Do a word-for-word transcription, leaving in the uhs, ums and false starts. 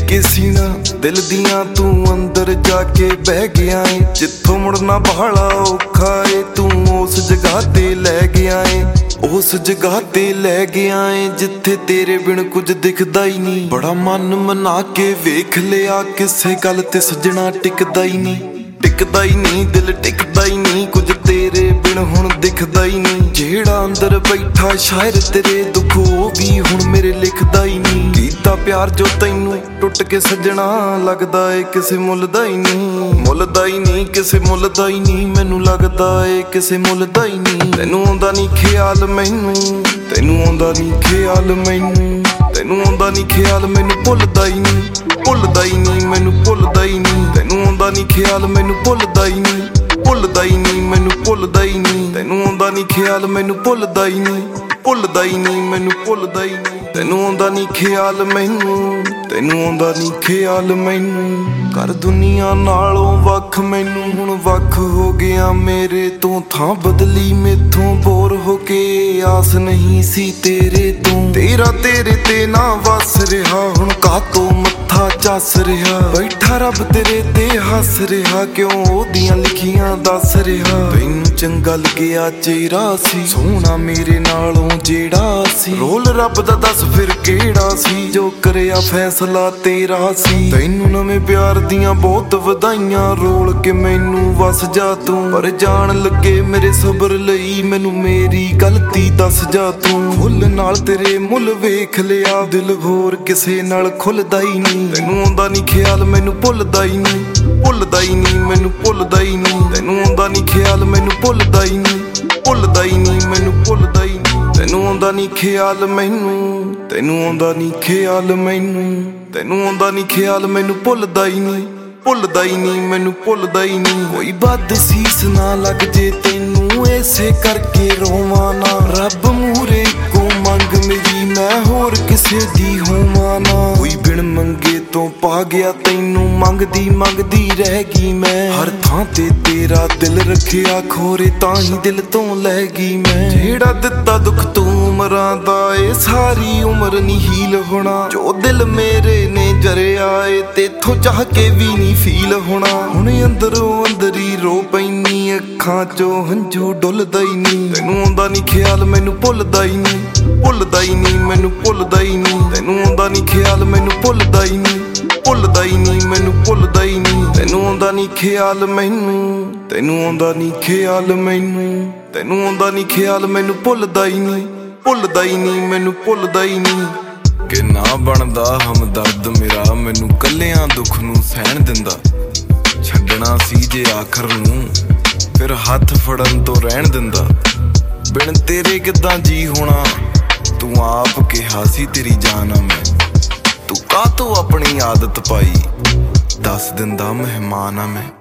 के सीना दिल दियां तू अंदर जाके बह गया है। जिथों मुड़ना बड़ा औखा है तू उस जगह ते लै गया है, उस जगह ते लै गया है जिथे तेरे बिन कुछ दिखदा ही नहीं। बड़ा मन मना के वेख लिया किसे गल ते सजना टिकदा ही नहीं, टिकदा ही नहीं दिल टिकदा ही नहीं, कुछ तेरे बिन हुण दिखदा ही नहीं। जेड़ा अंदर बैठा शायर तेरे दुख ओ भी हुण मेरे लिखदा ही नहीं। कीता प्यार जो तैनू टुट के सजना लगदा है किसे मुल दा ही नहीं, मुल दा ही नहीं किसे मुल दा ही नहीं। मैनू लगदा है किसे मुल दा ही नहीं। तैनू आउंदा नहीं ख्याल मैनू, तैनू आउंदा नहीं ख्याल मैनू, तैनू आउंदा नहीं ख्याल मैनू भुलदा ही नहीं, भुलदा ही नहीं मैनू भुलदा ही नहीं। तैनू आउंदा नहीं ख्याल मैनू भुलदा ही नहीं, भुलदा ही नहीं मैनू भुलदा ही नहीं। तैनू आउंदा नहीं ख्याल मैनू भुलदा ही नहीं, भुलदा ही नहीं मैनू भुलदा ही नहीं। तैनू आउंदा नहीं ख्याल मैनू, तैनू आउंदा नहीं ख्याल मैनू। कर दुनिया नालों वख मैनू हुण वख हो गया मेरे तो, थां बदली मेथों बोर हो के आस नहीं सी तेरे तो। तेरा तेरे ते ना वस रहा हुण कातों मत्था चस रहा, बैठा रब तेरे ते हस रहा क्यों ओदियां लिखियां दस रहा। तैनू चंगा लगया चेहरा सी सोहना मेरे नालों जेड़ा सी, रोल रब दा दस फिर केड़ा सी जो करया फैसला तेरा सी। तैनू नवें प्यार दियां बहुत वधाइयां रोल के मैनू वस जा तू, पर जान लगे मेरे सबर लई मैनू मेरी गलती दस जा तू। फुल नाल तेरे मुल वेख लिया दिल होर किसे नाल खुलदा ही नहीं। तैनू आउंदा नहीं ख्याल मैनू भुलदा ही नहीं, भुलदा ही नहीं मैनू भुलदा ही नहीं। तैनू आउंदा नहीं ख्याल मैनू भुलदा ही नहीं, भुलदा ही नहीं मैनू भुलदा ही नहीं। तैनू आउंदा नहीं ख्याल मैनू, तैनू आउंदा नहीं ख्याल मैनू, तैनू आउंदा नहीं ख्याल मैनू भुलदा ही नहीं, भुलदा ही नहीं मैनू भुलदा ही नहीं। कोई बद सीस ना लग जे तैनू ऐसे करके रोवां ना, रब मूरे को मंग मेरी मैं होर किसे दी होवां ना। कोई बिन मंगे तो पा गया तैनू मंगदी मंगदी रह गई मैं, हर थां ते तेरा दिल रखिया खोरे तां ही दिल तो लै गई मैं। जेड़ा दिता दुख तू उमरां दा ए सारी उम्र नी हील होना, जो दिल मेरे ने जरिया ए तेथों चाह के भी नी फील होना। हुण अंदरों अंदर ही रो पैनी अखां चों हंझू डुलदा ही नहीं। तैनू आउंदा नहीं ख्याल मैनू भुलदा ही नहीं, भुलदा ही नहीं मैनू भुलदा ही नहीं। तैनू आउंदा नहीं ख्याल मैनू भुलदा ही नहीं, भुलदा ही नहीं मैनू भुलदा ही नहीं। तैनू आउंदा नहीं ख्याल मैनू, तैनू आउंदा नहीं ख्याल मैनू, तैनू आउंदा नहीं ख्याल मैनू भुलदा ही नहीं, भुलदा ही नहीं मैनू भुलदा ही नहीं। कि ना बनदा हमदर्द मेरा मैनू कल्लियां दुख नू सहन दिंदा, छड्डना सी जे आखर नू फिर हथ फड़न तो रहन दिंदा। बिन तेरे किदां जी होना तू आप कहा सी तेरी जान आ मैं, तू कातों अपनी आदत पाई दस दिंदा मेहमान आ मैं।